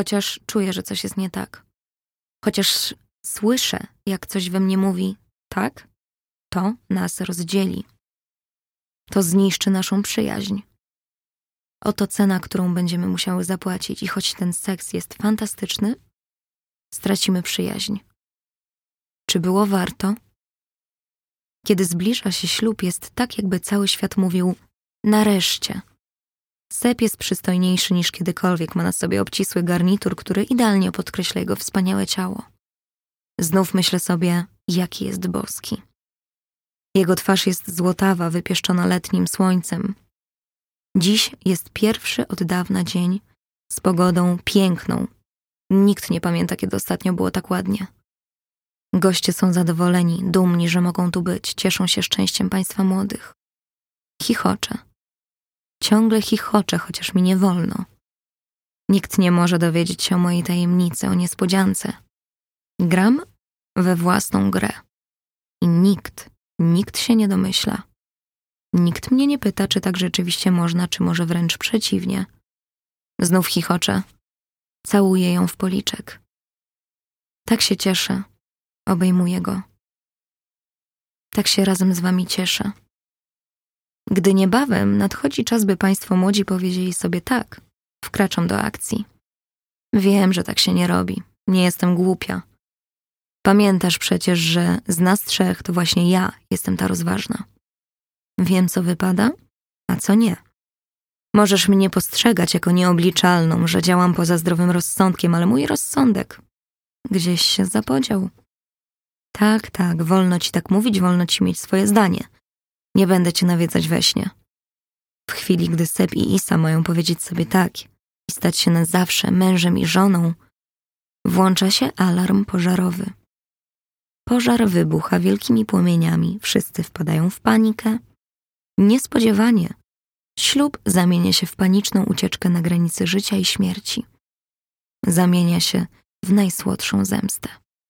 chociaż czuję, że coś jest nie tak. Chociaż słyszę, jak coś we mnie mówi tak, to nas rozdzieli. To zniszczy naszą przyjaźń. Oto cena, którą będziemy musiały zapłacić i choć ten seks jest fantastyczny, stracimy przyjaźń. Czy było warto? Kiedy zbliża się ślub, jest tak, jakby cały świat mówił nareszcie. Sep jest przystojniejszy niż kiedykolwiek, ma na sobie obcisły garnitur, który idealnie podkreśla jego wspaniałe ciało. Znów myślę sobie, jaki jest boski. Jego twarz jest złotawa, wypieszczona letnim słońcem. Dziś jest pierwszy od dawna dzień z pogodą piękną. Nikt nie pamięta, kiedy ostatnio było tak ładnie. Goście są zadowoleni, dumni, że mogą tu być, cieszą się szczęściem państwa młodych. Chichoczę. Ciągle chichoczę, chociaż mi nie wolno. Nikt nie może dowiedzieć się o mojej tajemnicy, o niespodziance. Gram we własną grę. I nikt się nie domyśla. Nikt mnie nie pyta, czy tak rzeczywiście można, czy może wręcz przeciwnie. Znów chichoczę. Całuję ją w policzek. Tak się cieszę. Obejmuję go. Tak się razem z wami cieszę. Gdy niebawem nadchodzi czas, by państwo młodzi powiedzieli sobie tak, wkraczam do akcji. Wiem, że tak się nie robi. Nie jestem głupia. Pamiętasz przecież, że z nas trzech to właśnie ja jestem ta rozważna. Wiem, co wypada, a co nie. Możesz mnie postrzegać jako nieobliczalną, że działam poza zdrowym rozsądkiem, ale mój rozsądek gdzieś się zapodział. Tak, wolno ci tak mówić, wolno ci mieć swoje zdanie. Nie będę cię nawiedzać we śnie. W chwili, gdy Sep i Isa mają powiedzieć sobie tak i stać się na zawsze mężem i żoną, włącza się alarm pożarowy. Pożar wybucha wielkimi płomieniami, wszyscy wpadają w panikę. Niespodziewanie ślub zamienia się w paniczną ucieczkę na granicy życia i śmierci. Zamienia się w najsłodszą zemstę.